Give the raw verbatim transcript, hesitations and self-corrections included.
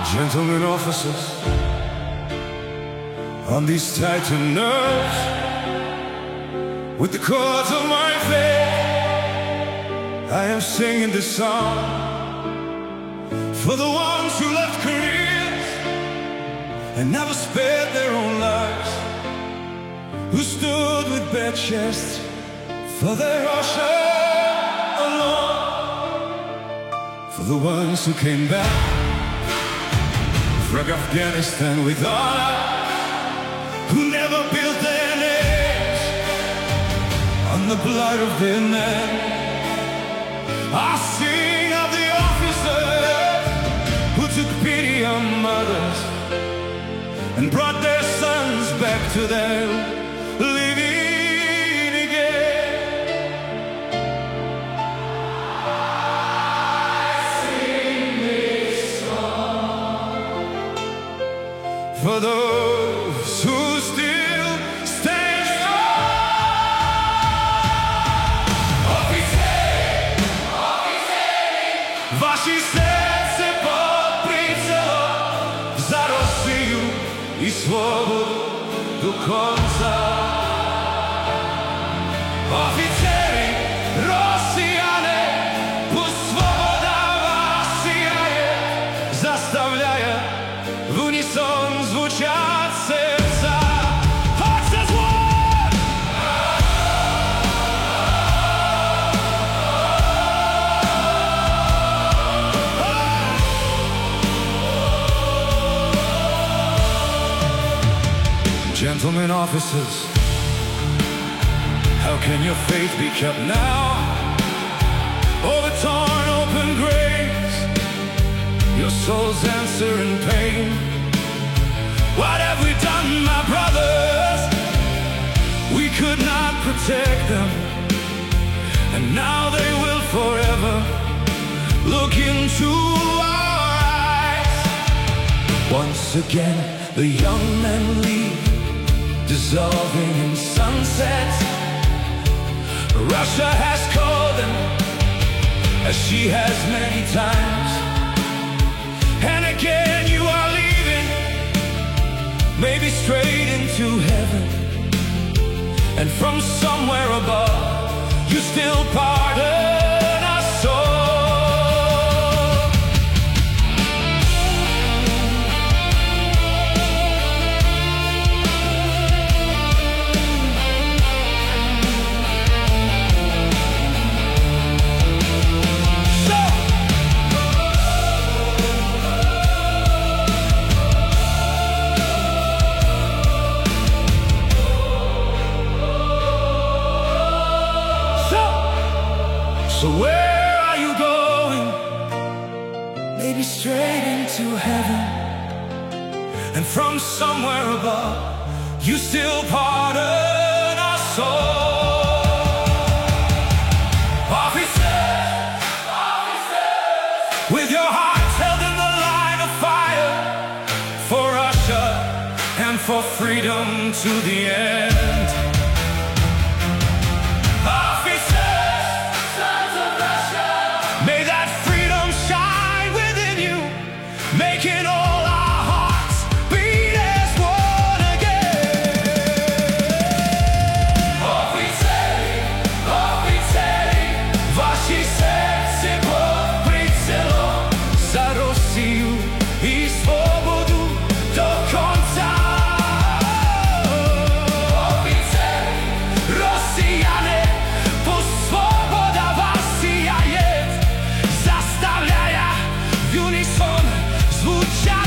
Gentlemen officers, on these tightened nerves, with the chords of my faith, I am singing this song for the ones who left careers and never spared their own lives, who stood with bare chests for their ocean alone, for the ones who came back from Afghanistan with honor, who never built their names on the blood of their men. I sing of the officers who took pity on mothers and brought their sons back to them living again. I sing this song for those who still stand strong. Officeri, officeri, ваши сердце поприцело за Россию и свободу до конца. Офицери, россияне, пусть свобода вас сияет, заставляя в унисон звучать сердца. Hearts as one! Gentlemen officers, how can your faith be kept now? Over torn open graves, your souls answer in pain. What have we done, my brothers? We could not protect them, and now they will forever look into our eyes. Once again, the young men leave, dissolving in sunsets. Russia has called them, as she has many times. And again you are leaving, maybe straight into heaven. And from somewhere above, you still pardon us all. So where are you going? Maybe straight into heaven. And from somewhere above, you still pardon us all. Officers, officers, with your hearts held in the line of fire for Russia and for freedom to the end. Making all our hearts beat as one again. Oficeri, oficeri, ваши сердце поприцело за Россию и свободу до конца. Офицери, россияне, пусть свобода вас сияет, заставляя в унисон звучать.